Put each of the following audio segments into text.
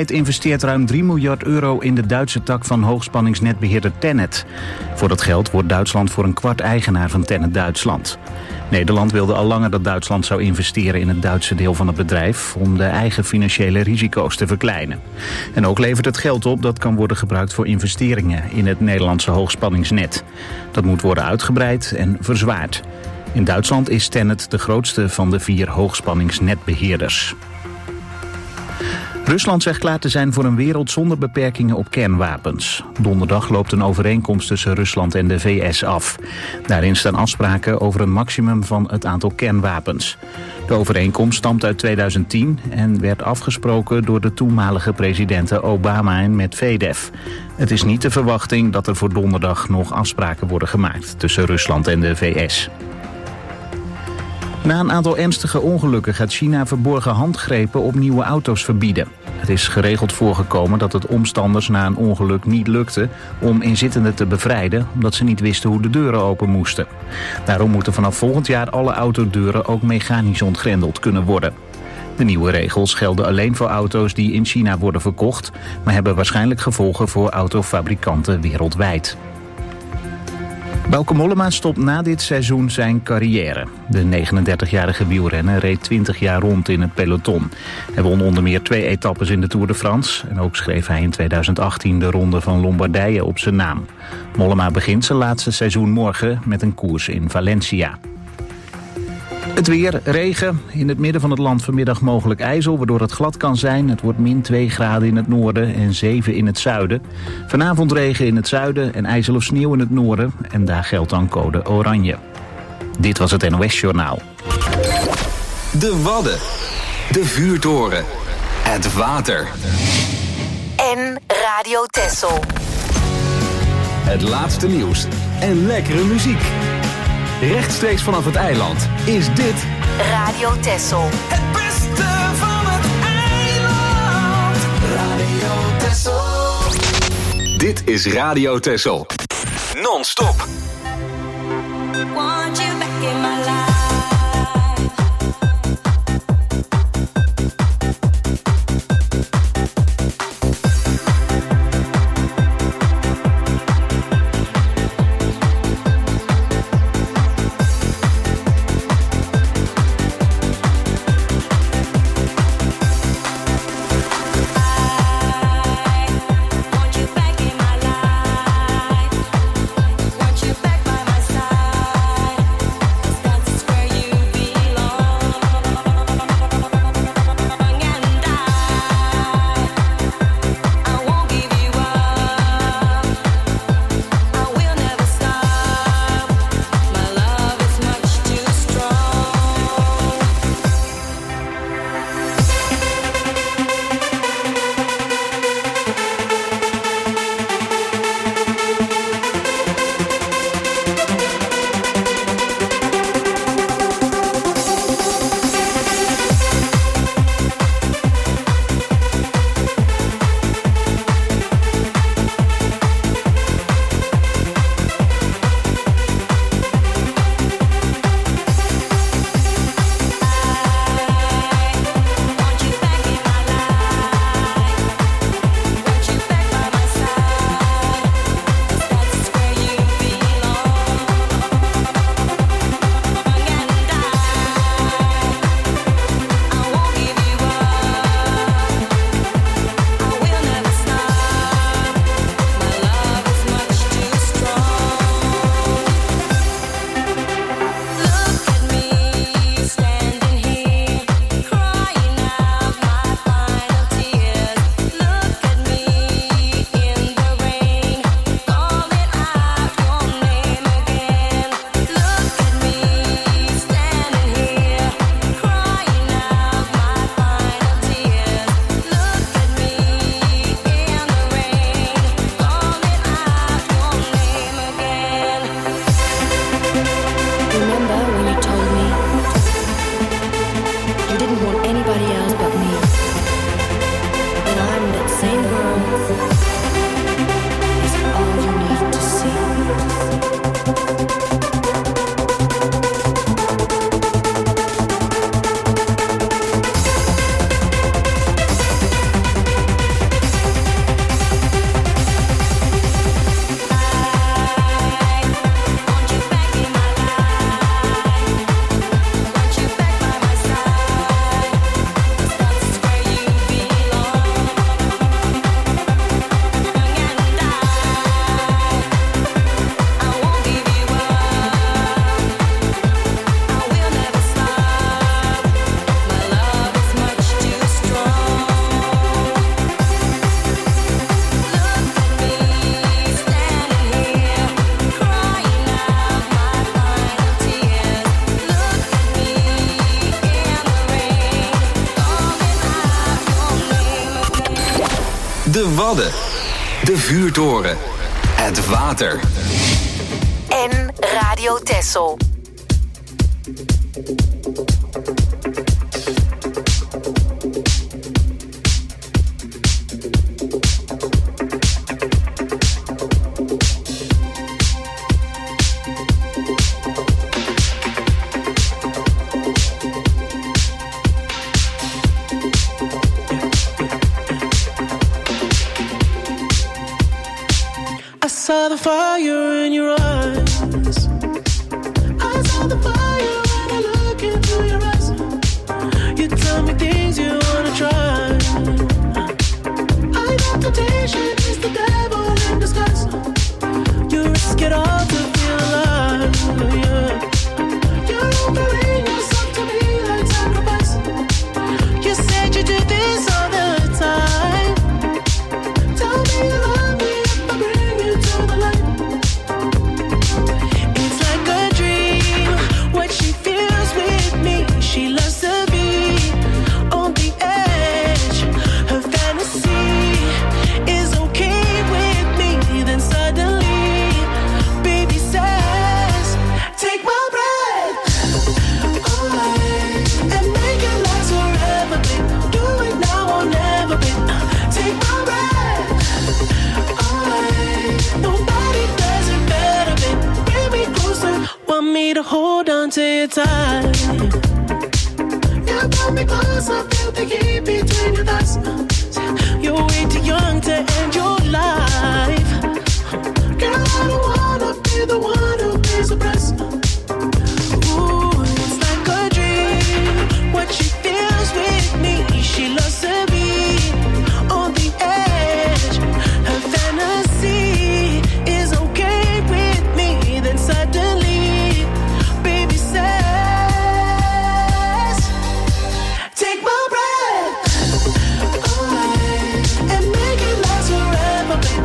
overheid investeert ruim 3 miljard euro in de Duitse tak van hoogspanningsnetbeheerder TenneT. Voor dat geld wordt Duitsland voor een kwart eigenaar van TenneT Duitsland. Nederland wilde al langer dat Duitsland zou investeren in het Duitse deel van het bedrijf om de eigen financiële risico's te verkleinen. En ook levert het geld op dat kan worden gebruikt voor investeringen in het Nederlandse hoogspanningsnet. Dat moet worden uitgebreid en verzwaard. In Duitsland is TenneT de grootste van de 4 hoogspanningsnetbeheerders. Rusland zegt klaar te zijn voor een wereld zonder beperkingen op kernwapens. Donderdag loopt een overeenkomst tussen Rusland en de VS af. Daarin staan afspraken over een maximum van het aantal kernwapens. De overeenkomst stamt uit 2010 en werd afgesproken door de toenmalige presidenten Obama en Medvedev. Het is niet de verwachting dat er voor donderdag nog afspraken worden gemaakt tussen Rusland en de VS. Na een aantal ernstige ongelukken gaat China verborgen handgrepen op nieuwe auto's verbieden. Het is geregeld voorgekomen dat het omstanders na een ongeluk niet lukte om inzittenden te bevrijden, omdat ze niet wisten hoe de deuren open moesten. Daarom moeten vanaf volgend jaar alle autodeuren ook mechanisch ontgrendeld kunnen worden. De nieuwe regels gelden alleen voor auto's die in China worden verkocht, maar hebben waarschijnlijk gevolgen voor autofabrikanten wereldwijd. Bauke Mollema stopt na dit seizoen zijn carrière. De 39-jarige wielrenner reed 20 jaar rond in het peloton. Hij won onder meer 2 etappes in de Tour de France. En ook schreef hij in 2018 de Ronde van Lombardije op zijn naam. Mollema begint zijn laatste seizoen morgen met een koers in Valencia. Het weer, regen. In het midden van het land vanmiddag mogelijk ijzel, waardoor het glad kan zijn. Het wordt min 2 graden in het noorden en 7 in het zuiden. Vanavond regen in het zuiden en ijzel of sneeuw in het noorden. En daar geldt dan code oranje. Dit was het NOS Journaal. De Wadden. De vuurtoren. Het water. En Radio Texel. Het laatste nieuws en lekkere muziek. Rechtstreeks vanaf het eiland is dit Radio Texel. Het beste van het eiland. Radio Texel. Dit is Radio Texel. Non-stop. Want you back in my life. Want you back by my side. de Wadden, de vuurtoren, het water. En Radio Texel. I saw the fire in your eyes. I saw the fire when I look into your eyes. You tell me things you wanna try. I know temptation is the devil in disguise. You risk it all to feel alive. Yeah. You're offering yourself to me like sacrifice. You said you do this all the time. Tell me you love me if I bring you to the light. It's like a dream, what she feels with me. She loves to be on the edge. Her fantasy is okay with me. Then suddenly, baby says, take my breath away and make it last forever, babe. Do it now or never, babe. Take my breath away. Nobody does it better, babe. Bring me closer, want me to hold on to your tight. You brought me closer, feel the heat between your thighs. You're way too young to end your life. Girl, I don't wanna be the one who pays the price. Ooh, it's like a dream, what she feels with me. She loves to be on the edge. Her fantasy is okay with me. Then suddenly, baby says, take my breath away and make it last forever, baby.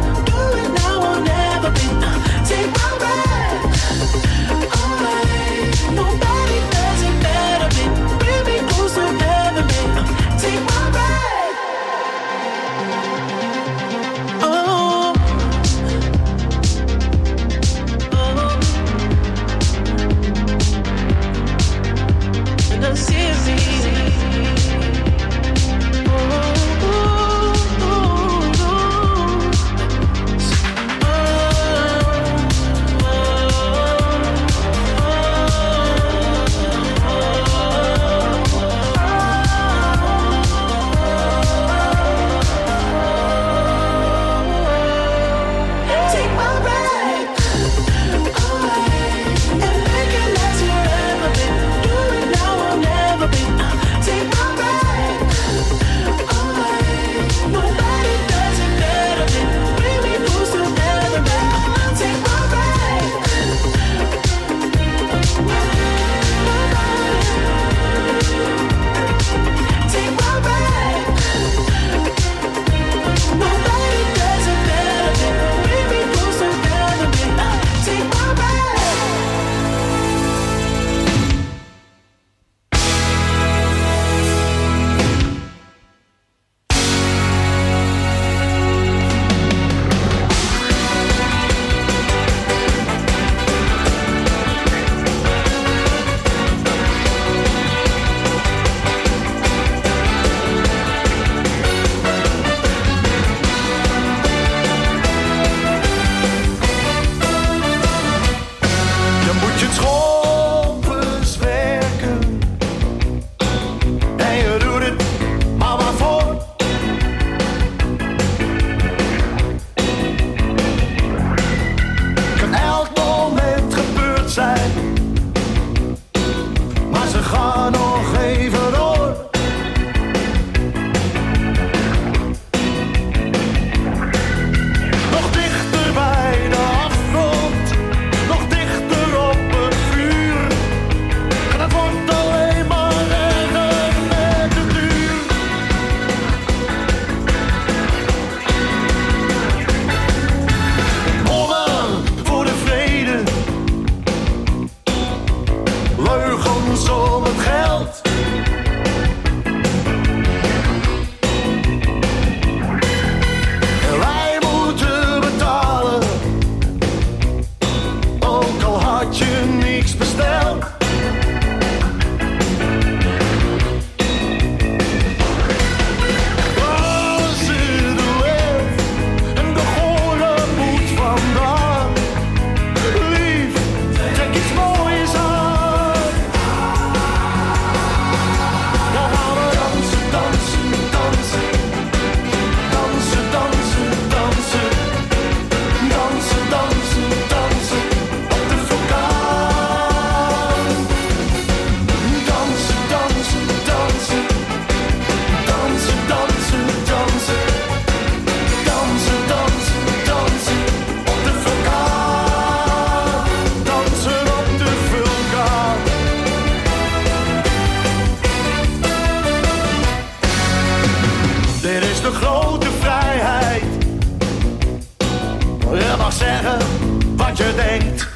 zeggen wat je denkt.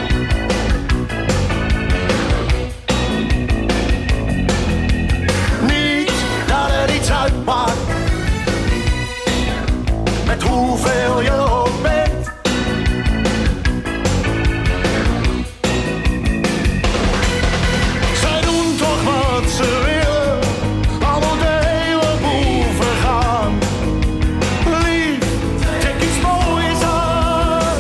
Niet dat er iets uitmaakt met hoeveel je ook bent. Zij doen toch wat ze willen, al moet de hele boel vergaan. Lief, trek iets moois aan.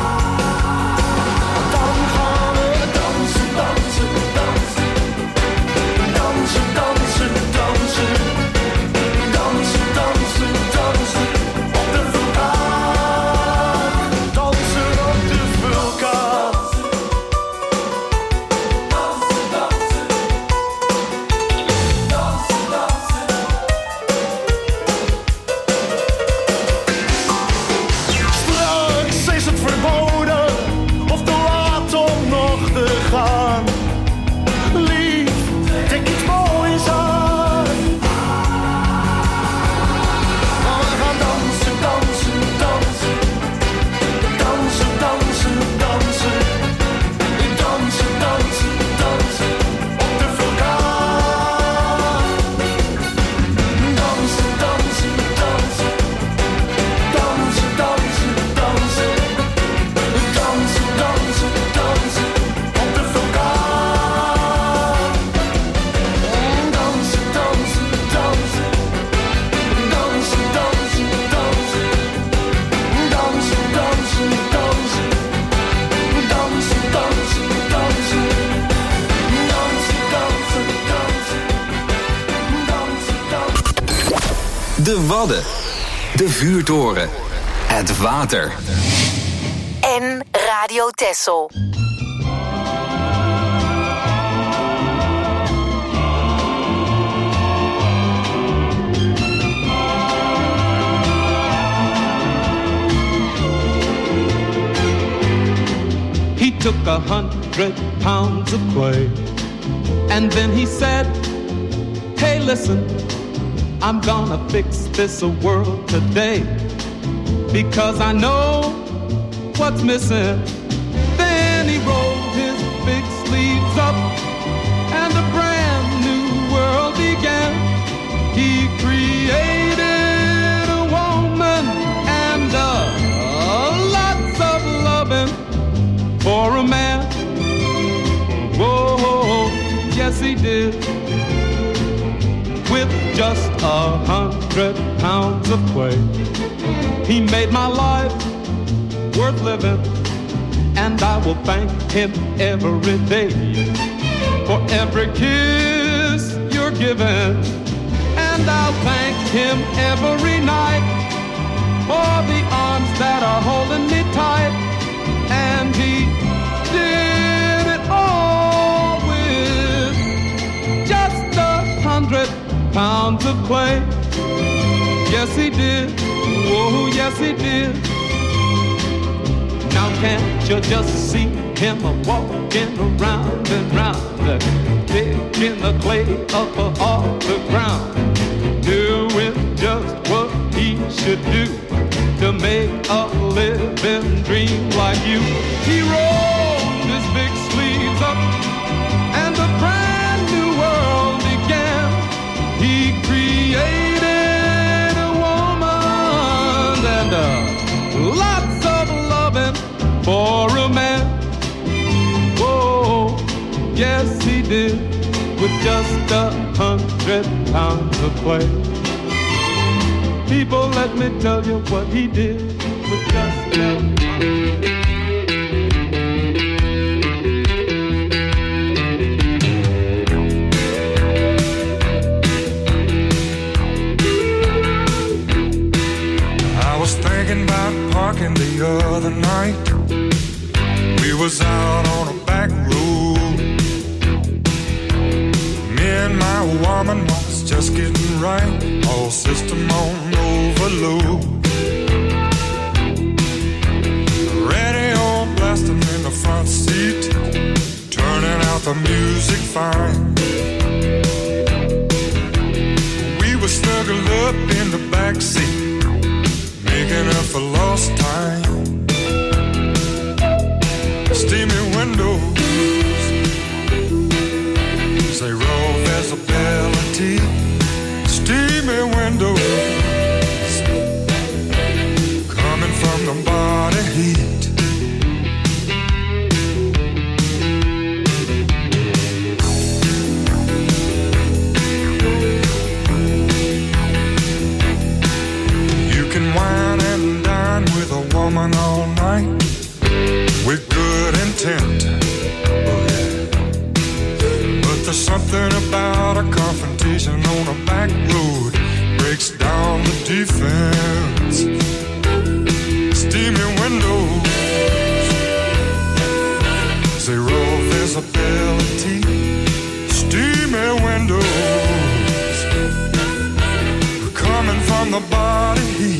Dan gaan we dansen, dansen, dansen. Dansen, dansen, dansen. Dansen, dansen, dansen. Op de vulkaan. Dansen op de vulkaan. Dansen, dansen. Dansen, dansen. Straks is het verboden of te laat om nog te gaan. Lief, trek iets moois aan. Maar we gaan dansen, dansen, dansen. Dansen, dansen, dansen. Dansen, dansen, dansen. Op de vulkaan. Dansen, dansen, dansen. Dansen, dansen, dansen. Dansen, dansen, dansen. Op de vulkaan. Dansen, dansen, dansen. Dansen, dansen, dansen. Dansen, dansen, dansen. Dansen, dansen, dansen. Dansen, dansen, dansen. Dansen, dansen. De Wadden. De vuurtoren. Het water. En Radio Texel. He took 100 pounds of clay, and then he said, hey, listen, I'm gonna fix this world today, because I know what's missing. Then he rolled his big sleeves up, and a brand new world began. He created a woman and lots of loving for a man. Whoa, yes he did. With just 100 pounds of clay, he made my life worth living, and I will thank him every day for every kiss you're giving, and I'll thank him every night for the arms that are holding me tight. And he did it all with just 100 pounds of clay. Yes, he did. Oh, yes, he did. Now can't you just see him walking around and round, picking the clay up off the ground, doing just what he should do to make a living dream like you. He rolled his big sleeves up, and a brand new world began. He created a woman and lots of loving for a man. Whoa, yes he did, with just 100 pounds of clay. People, let me tell you what he did with just I was thinking about parking the other night. We was out on a back road. Me and my woman was just getting right, all system on overload. Radio blasting in the front seat, turning out the music fine. We were snuggled up in the back seat, making up for lost time. steamy windows. Say roll visibility, steamy windows, coming from the body heat. You can wine and dine with a woman all night with good intent. Oh yeah. But there's something about a confrontation on a back road breaks down the defense. Steamy windows, zero visibility. Steamy windows, coming from the body heat.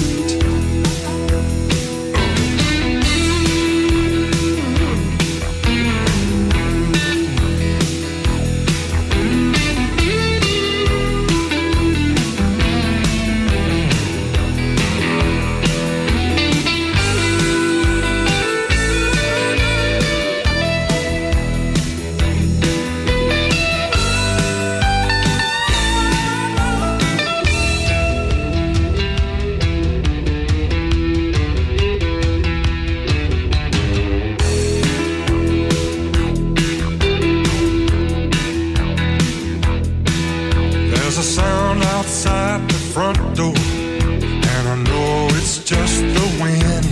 There's a sound outside the front door, and I know it's just the wind,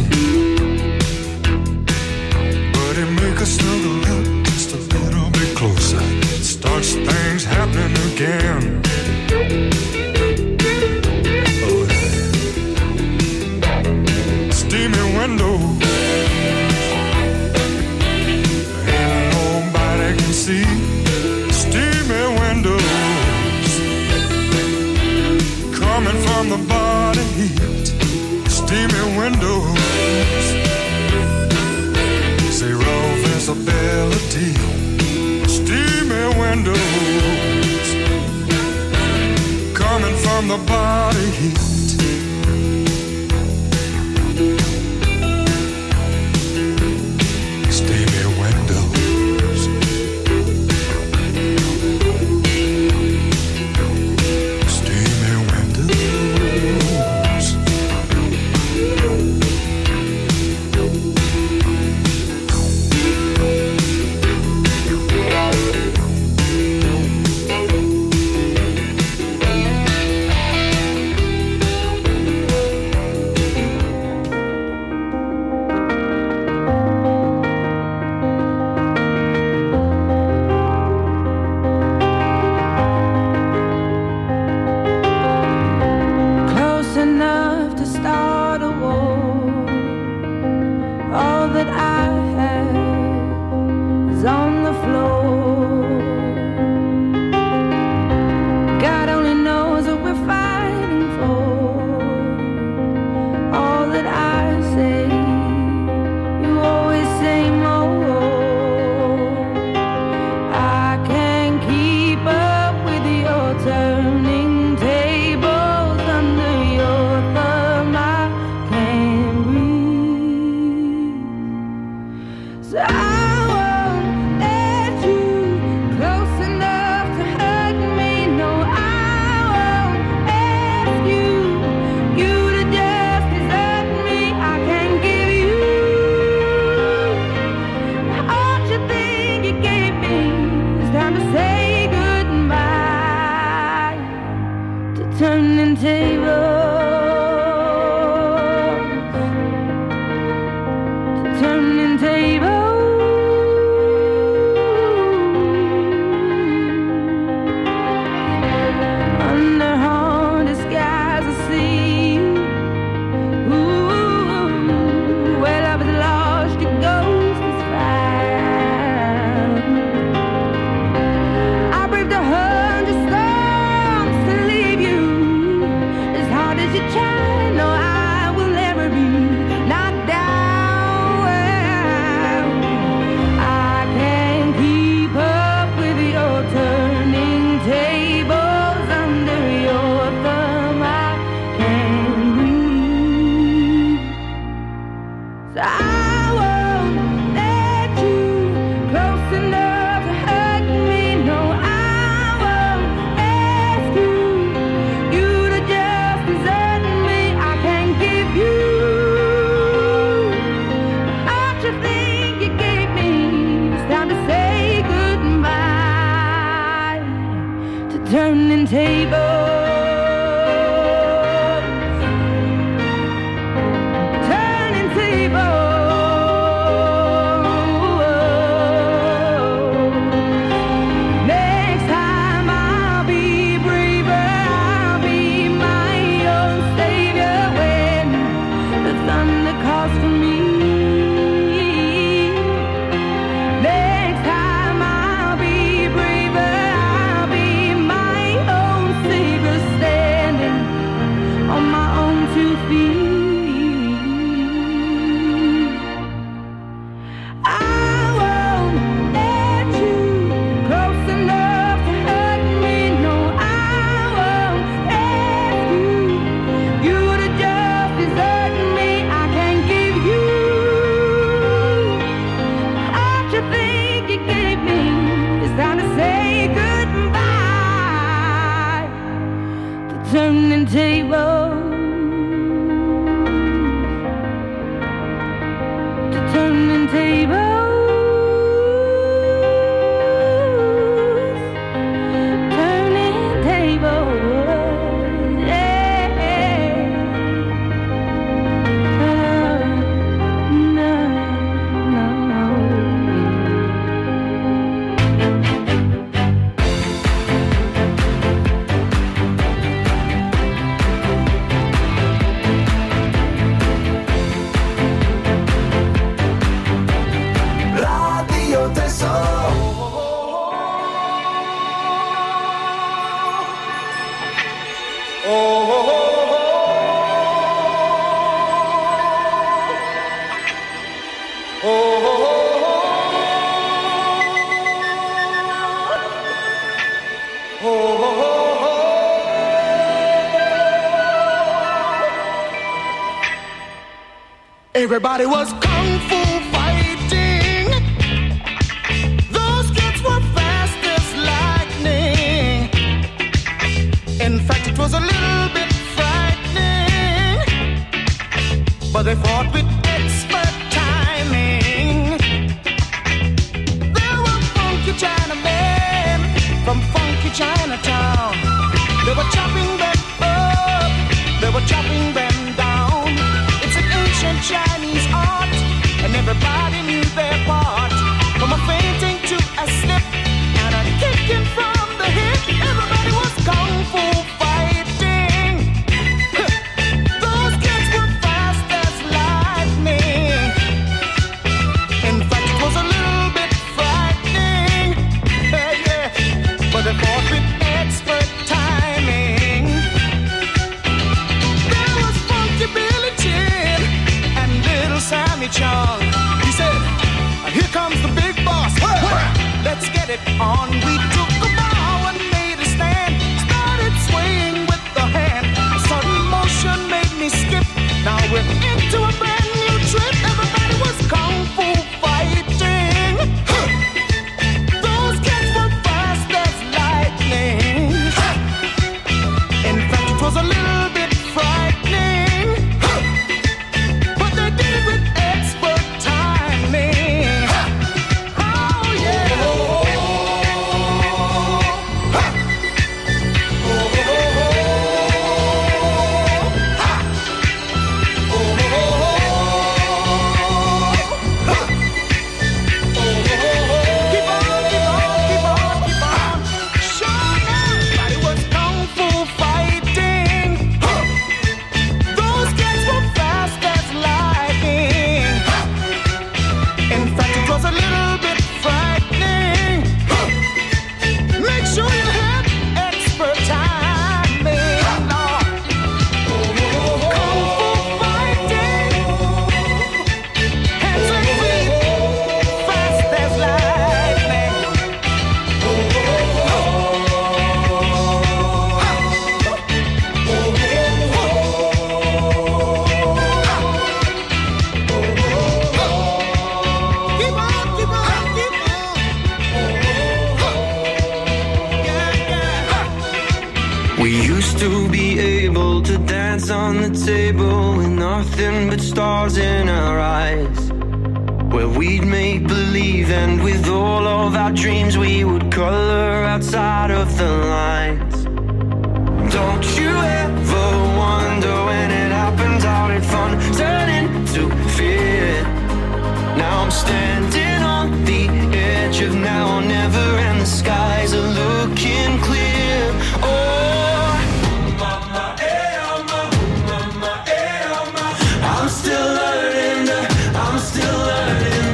but it makes us snuggle up just a little bit closer. It starts things happening again. Oh, yeah. Steamy windows, and nobody can see. Steamy windows, coming from the body heat. Steamy windows, zero visibility. Steamy windows, coming from the body heat. Steamy windows, steamy windows. Everybody was kung fu fighting. Those kids were fast as lightning. In fact, it was a little bit frightening, but they fought with expert timing. There were funky Chinamen from funky Chinatown. They were chopping them up, they were chopping them down. It's an ancient Chinese art, and everybody knew their part. From a fainting to a slip, and a kicking from the hip. Everybody was kung fu fighting. Those kids were fast as lightning. In fact, it was a little bit frightening. Yeah, but they fought with expert timing. There was Funky Billy Chin and Little Sammy Chung. He said, "Here comes the big boss. Let's get it on." We took a bow and made a stand. Started swaying with the hand. A sudden motion made me skip. Now we're into a brand new trip. Everybody was kung fu fighting. Those kids were fast as lightning. In fact, it was a little bit frightening, but they did it with expert timing. Oh yeah. Keep on, keep on, keep on, keep on. Sure, everybody was kung fu fighting. Those kids were fast as lightning. In fact, it was a little bit frightening. Make sure you had expert timing. Kung fu fighting. Hands and feet, fast as lightning. Keep on, keep on, keep on. Yeah, yeah. We used to be able to dance on the table with nothing but stars in our eyes, where we'd make believe, and with all of our dreams we would color outside of the lines. Don't you ever wonder when it happens how did fun turn into fear? Now I'm standing on the edge of now or never, and the skies are looking clear. Oh, I'm still learning, I'm still learning.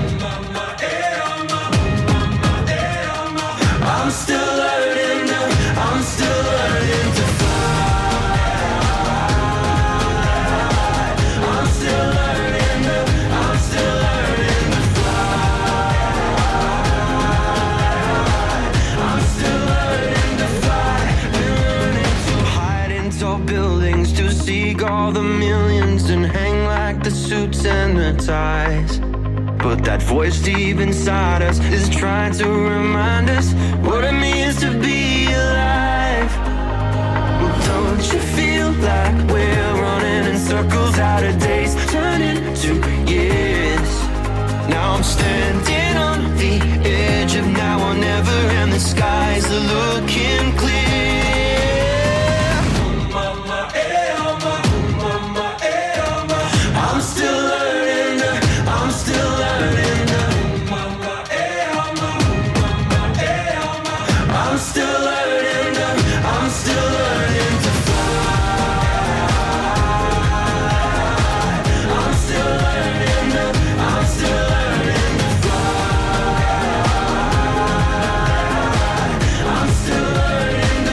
I'm still learning, I'm still learning to fly. I'm still learning, I'm still learning to fly. I'm still learning to fly. We're learning to hide in tall buildings, to seek all the millions and hang like the suits and the ties. But that voice deep inside us is trying to remind us what it means to be alive. Well, don't you feel like we're running in circles, out of days turning to years? Now I'm standing on the edge of now or never, and the skies are looking clear. I'm still learning, I'm still learning. I'm still learning, I'm still learning to fly. I'm still learning, I'm still learning to fly. I'm still learning,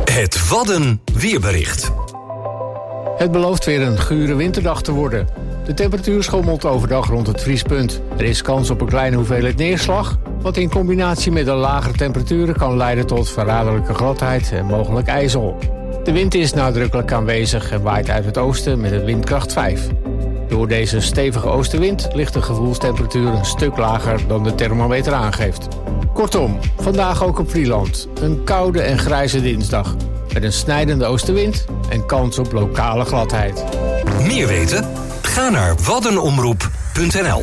Het Wadden weerbericht. Het belooft weer een gure winterdag te worden. De temperatuur schommelt overdag rond het vriespunt. Er is kans op een kleine hoeveelheid neerslag, wat in combinatie met de lagere temperaturen kan leiden tot verraderlijke gladheid en mogelijk ijzel. De wind is nadrukkelijk aanwezig en waait uit het oosten met een windkracht 5. Door deze stevige oostenwind ligt de gevoelstemperatuur een stuk lager dan de thermometer aangeeft. Kortom, vandaag ook op Vlieland. Een koude en grijze dinsdag. Met een snijdende oostenwind en kans op lokale gladheid. Meer weten? Ga naar waddenomroep.nl.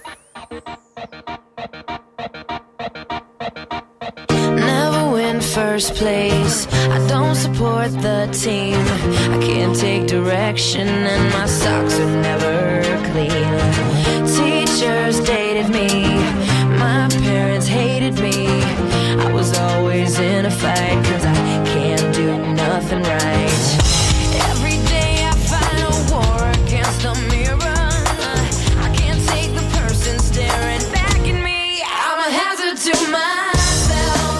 Never win first place. I don't support the team. I can't take direction and my socks are never clean. Teachers dated me. My parents hated me. I was always in a fight 'cause I can't do nothing right. Every day I fight a war against the mirror. I can't take the person staring back at me. I'm a hazard to myself.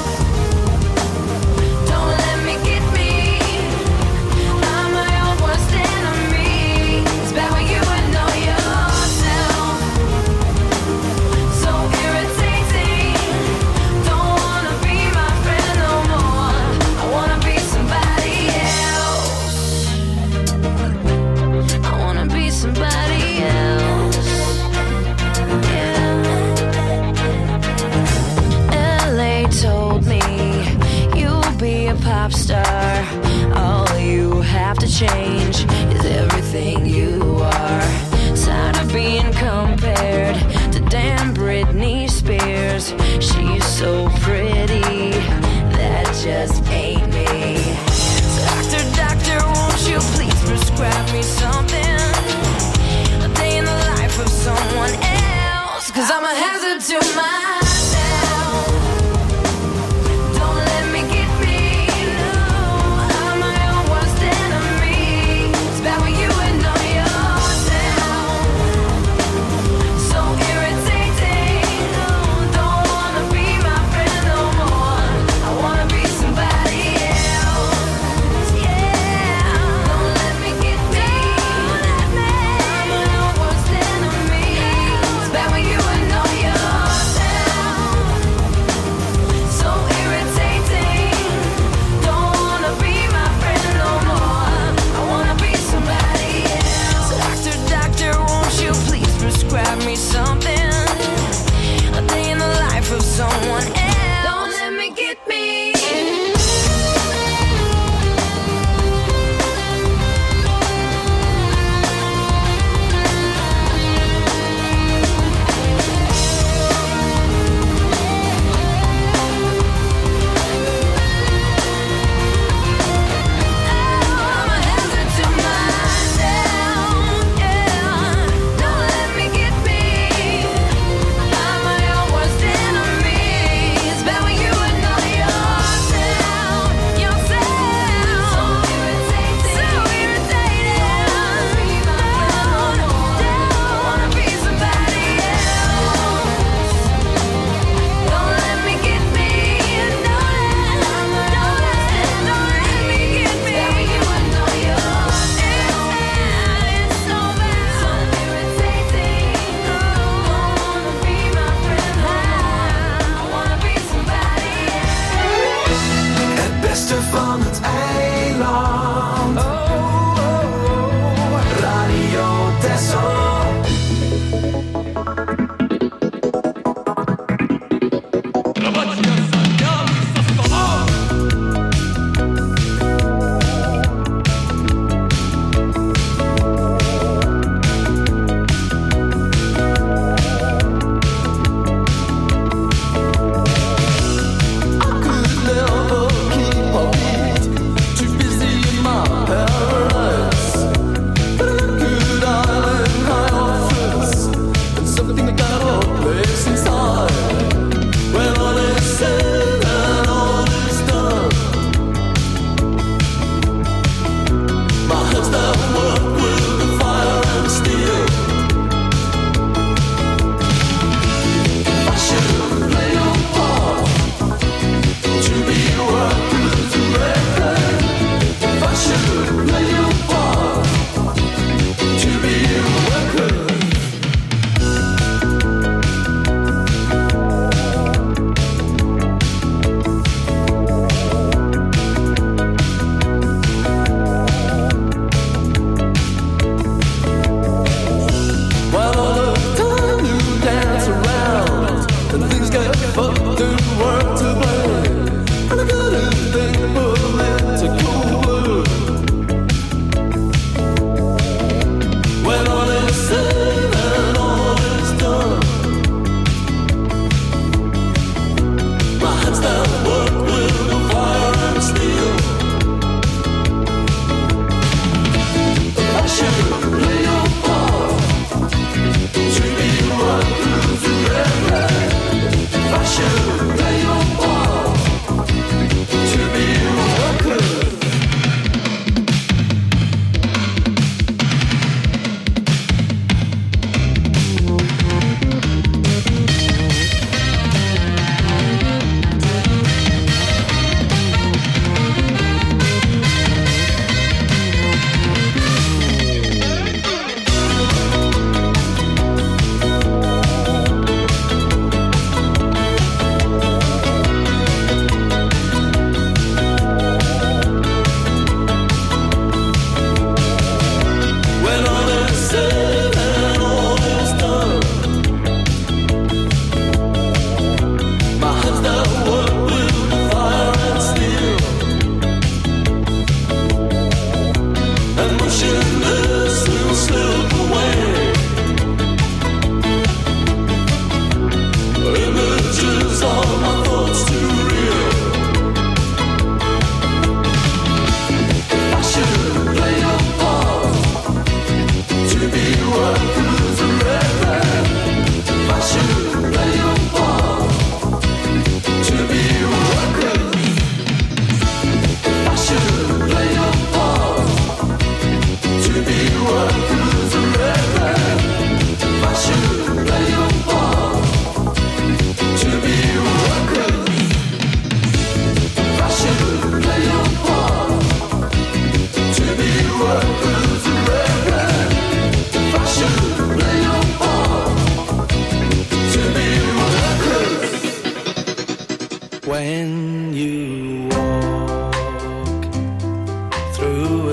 Don't let me get me. I'm my own worst enemy. It's bad when you know yourself. So irritating. Don't wanna be my friend no more. I wanna be somebody else. I wanna be somebody else. Yeah. LA told me you'll be a pop star. All you have to change is everything you are. Tired of being compared to damn Britney Spears. She's so pretty, that just ain't me. Doctor, won't you please prescribe me something? A day in the life of someone else. 'Cause I'm a hazard to myself. Don't let me get me. No, I'm my own worst enemy. It's bad when you know yourself. So irritating. Don't wanna be my friend no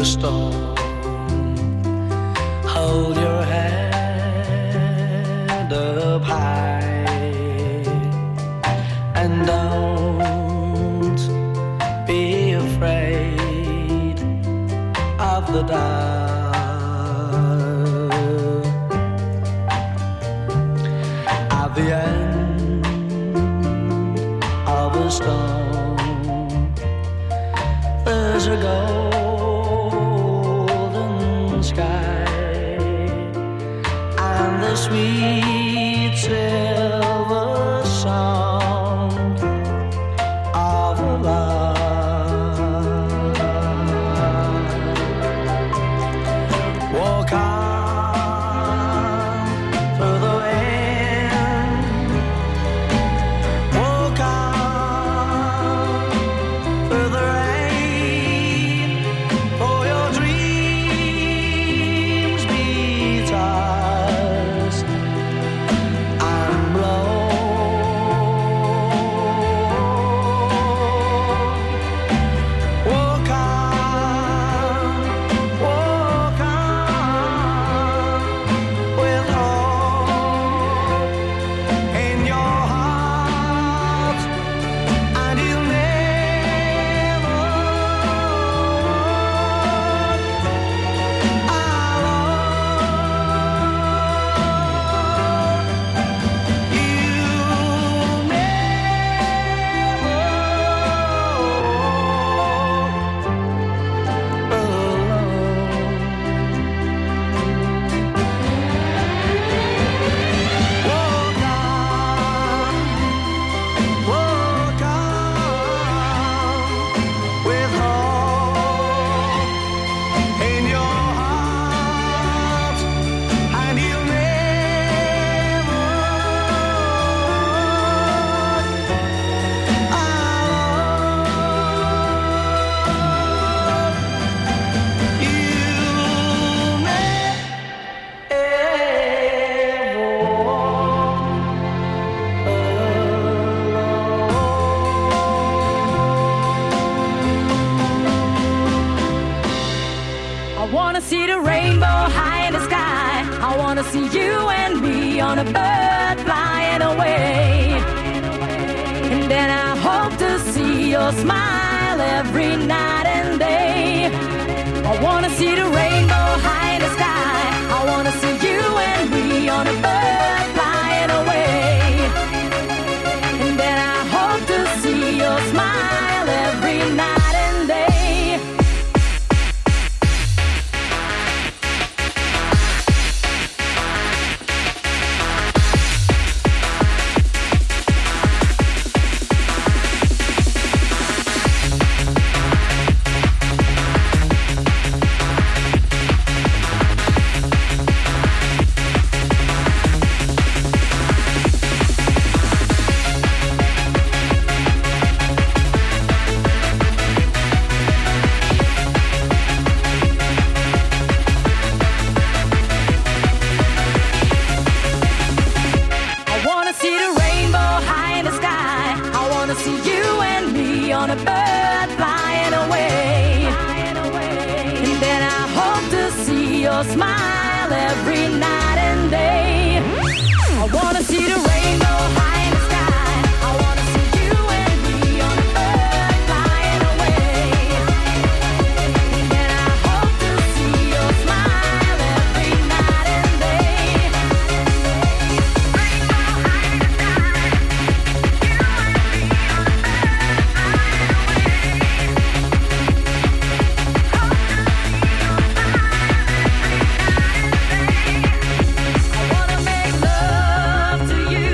storm. Hold your head up high and don't be afraid of the dark. At the end of a storm, there's a golden sky and the sweet silver sound of a lark. Walk on through the wind, walk on through the rain, for your dreams be tossed and blown. Walk on with hope in your heart, and you'll never walk on with hope in your heart, and you'll never I wanna see the rainbow high in the sky. I wanna see you and me on a bird flying away. And then I hope to see your smile every night and day. I wanna see the rainbow high in the sky. I wanna see you and me on a bird flying away. And then I hope to see your smile every night and day. I wanna see the rainbow high in the sky. I wanna see you and me on a bird flying away. And then I hope to see your smile every night and day. I wanna see the rainbow high in the sky. I wanna see you and me on a bird flying away. And then I hope to see your smile every night and day. I wanna make love to you.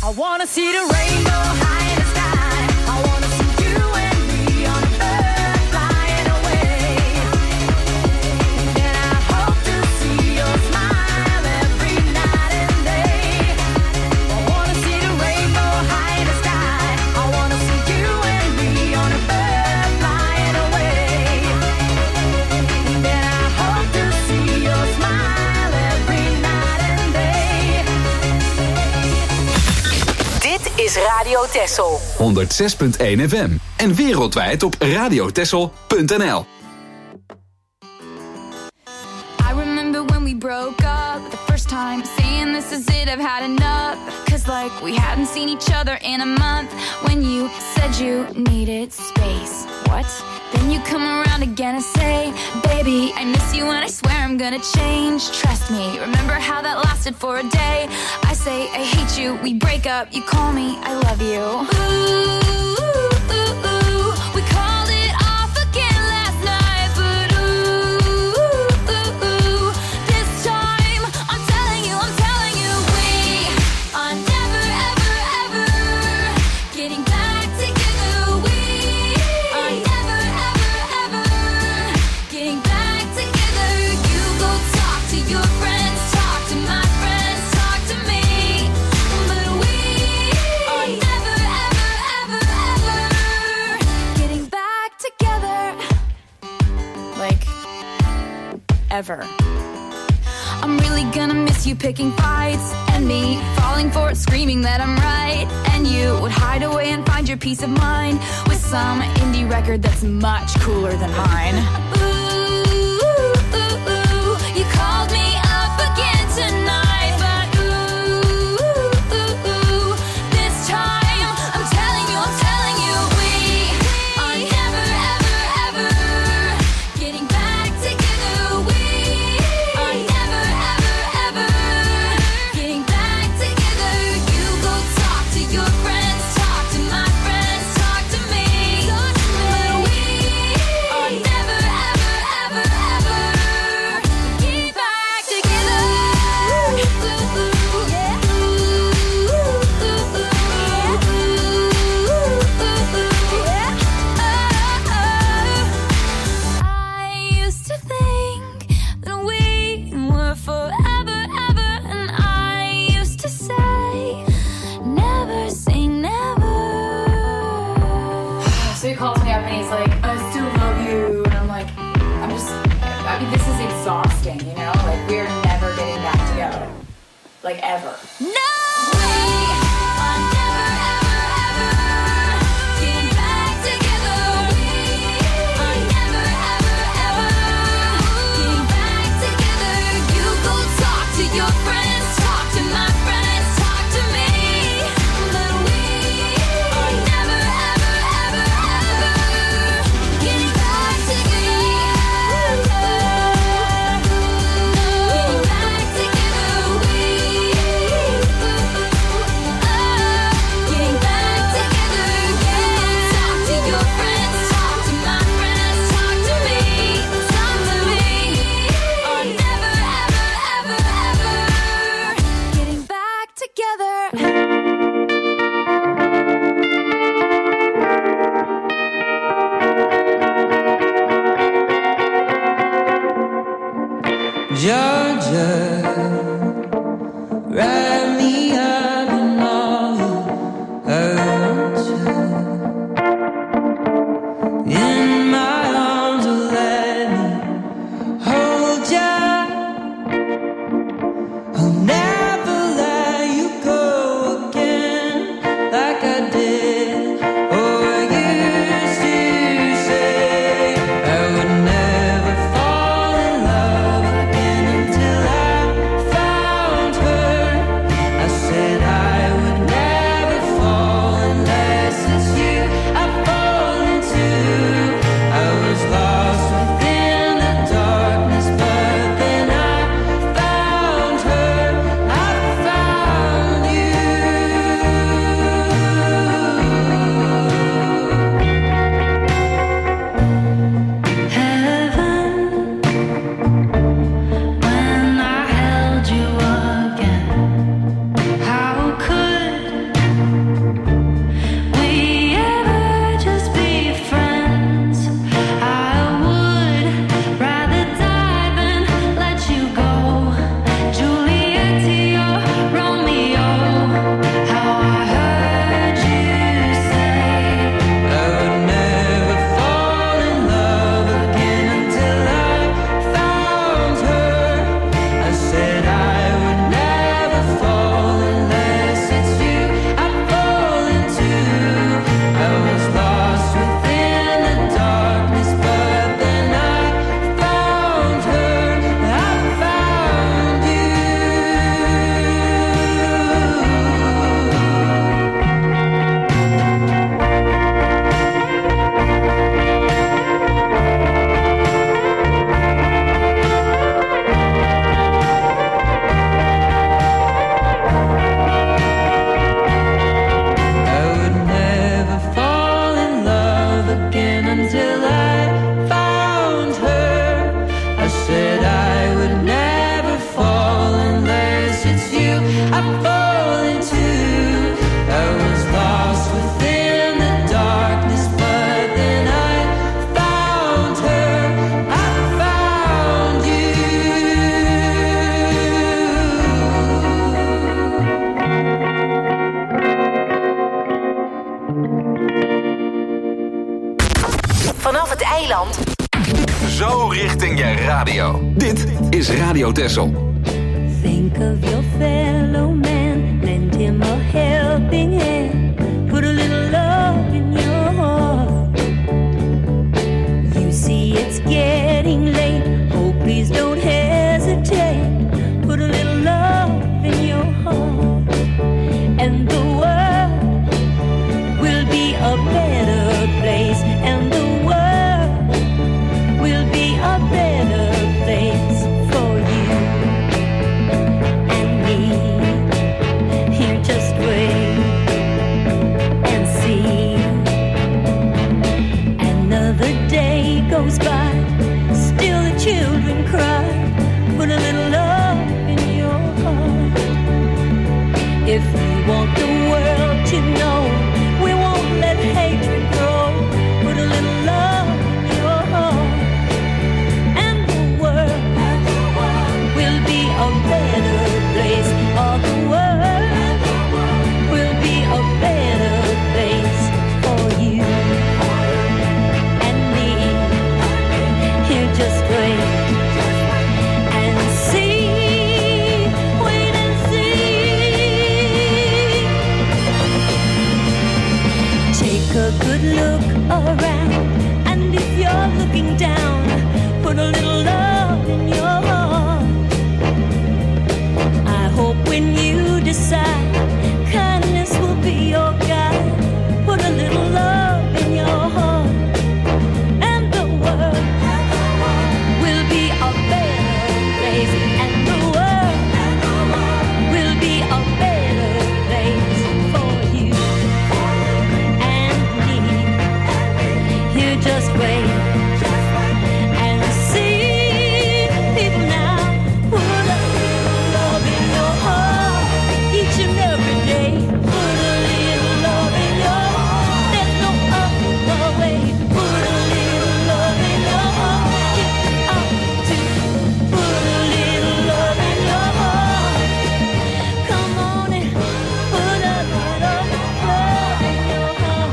I wanna see the rainbow high in the sky. I wanna see you and me on a bird flying away. And I hope to see your smile every night and day. I wanna see the rainbow high in the sky. I wanna see you and me on a bird flying away. And I hope to see your smile every night and day. Dit is Radio Texel. 106.1 FM. En wereldwijd op radiotexel.nl. I remember when we broke up the first time, saying this is it, I've had enough. Cause like we hadn't seen each other in a month. When you said you needed space. What? Then you come around again and say, baby, I miss you and I swear I'm gonna change. Trust me, remember how that lasted for a day? I say I hate you, we break up, you call me, I love you. Ooh, we called it off again last night, but ooh, this time I'm telling you, we are never, ever, ever getting back together. We are never, ever, ever getting back together. You go talk to your friends, talk to my friends, talk to me, but we are never, ever, ever, ever getting back together. Like, ever. I'm really gonna miss you picking fights and me falling for it, screaming that I'm right. And you would hide away and find your peace of mind with some indie record that's much cooler than mine. Ooh, you called me up again tonight, but ooh, this time I'm telling you, we are never, ever, ever getting back together. We are never, ever, ever getting back together. You go talk to your friends, talk to my friends, talk to me, but we are never, ever, ever, ever getting back together. I used to think that we were forever, ever, and I used to say, never say never. So he calls me up and he's like, I still love you. And I'm like, I mean, this is exhausting, you know? Like, we're never getting back together. Like, ever. No! We are never, ever, ever getting back together. We are never, ever, ever getting back together. You go talk to your friends, talk to my friends, talk to me, but we are never, ever, ever, ever getting back together. Getting back together. We het eiland. Zo richting je radio. Dit is Radio Texel. Think of your fellow man, lend him a helping hand, put a little love in your heart. You see it's getting late, oh please don't hesitate, put a little love in your heart, and the world will be a better place, and the world will be a better place for you and me. Here, just wait and see. Another day goes by, still the children cry. Put a little love in your heart. If you want the world to know, we won't let hatred grow. Put a little love in your heart, and the world will be a better place. All the world will be a better place for you and me. Here, just wait and see. Wait and see. Take a good look around, and if you're looking down, put a little love in your heart. I hope when you decide, kindness will be your guide. Put a little love in your heart, and the world will be a better place, and the world will be a better place for you and me. Here, just wait and see. People now, put a little love in your heart each and every day. Put a little love in your heart. There's no other way. Put a little love in your heart. Get out to put a little love in your heart. Come on and put a little love in your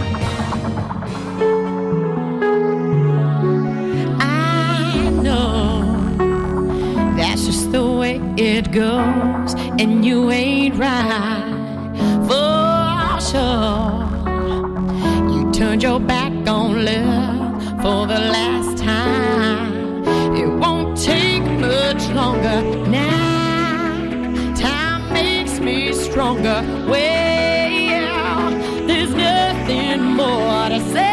heart. I know that's just the way it goes, and you ain't right for sure. You turned your back on love for the last time. It won't take much longer now. Time makes me stronger. Well, there's nothing more to say.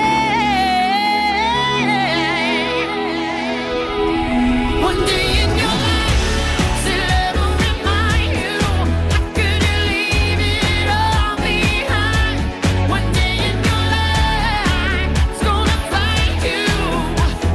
One day in your life, still ever remind you, how could you leave it all behind? One day in your life, it's gonna find you.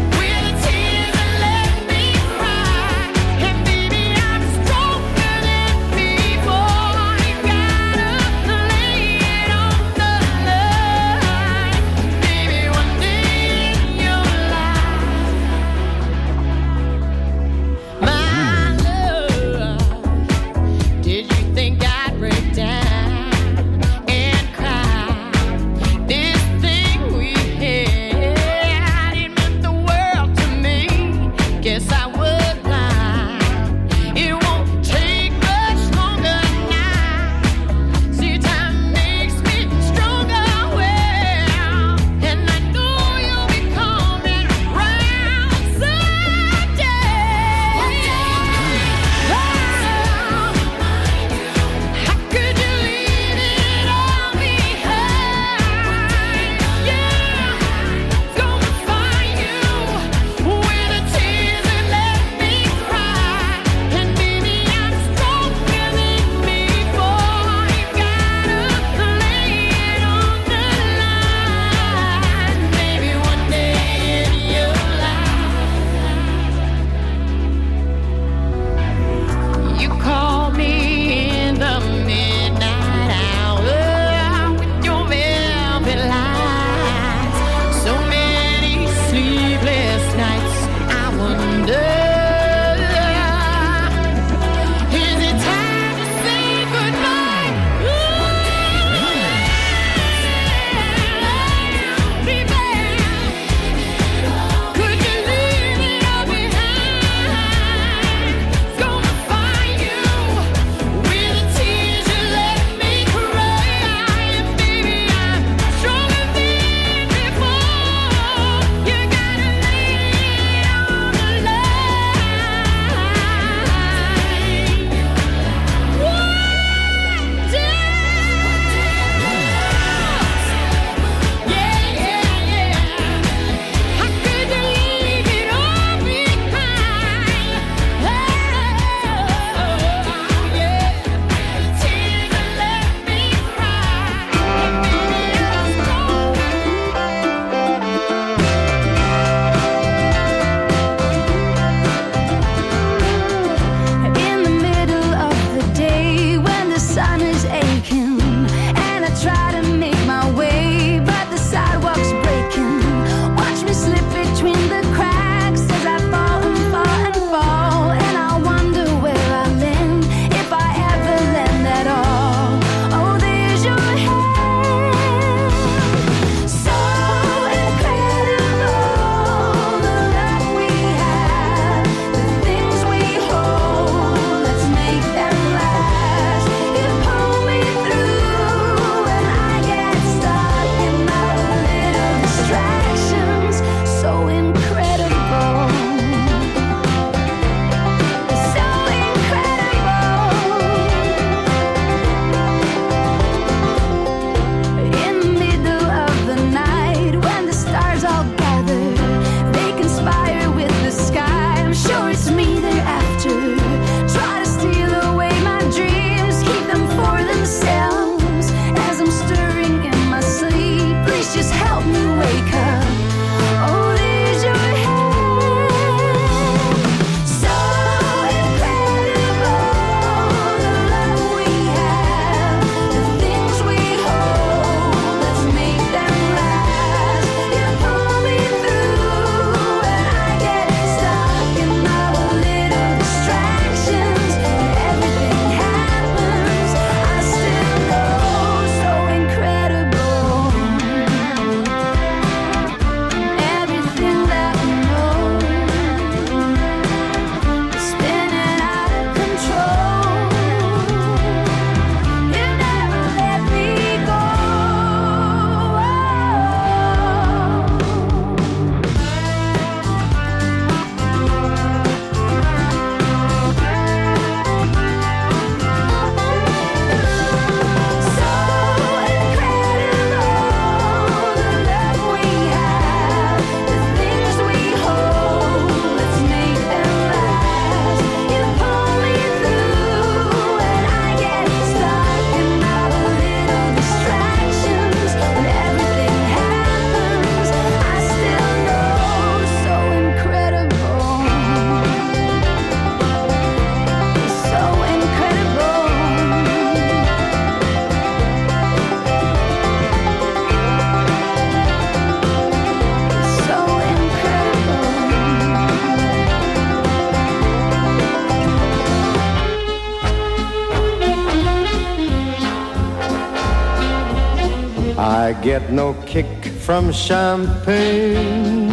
I get no kick from champagne.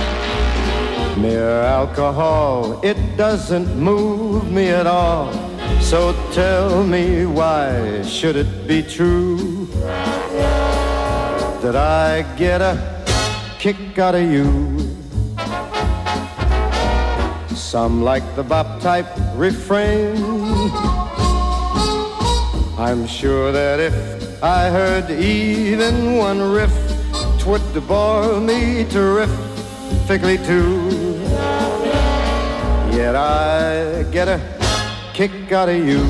Mere alcohol, it doesn't move me at all. So tell me, why should it be true that I get a kick out of you? Some like the bop type refrain. I'm sure that if I heard even one riff, 'twould bore me terrifically too. Yet I get a kick out of you.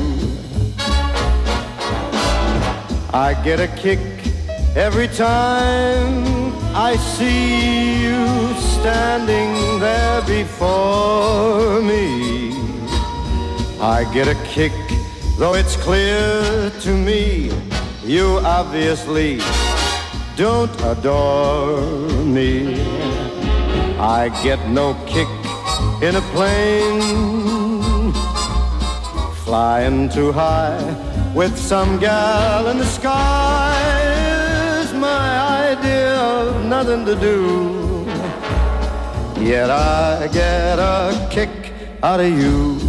I get a kick every time I see you standing there before me. I get a kick, though it's clear to me you obviously don't adore me. I get no kick in a plane flying too high with some gal in the sky is my idea of nothing to do. Yet I get a kick out of you.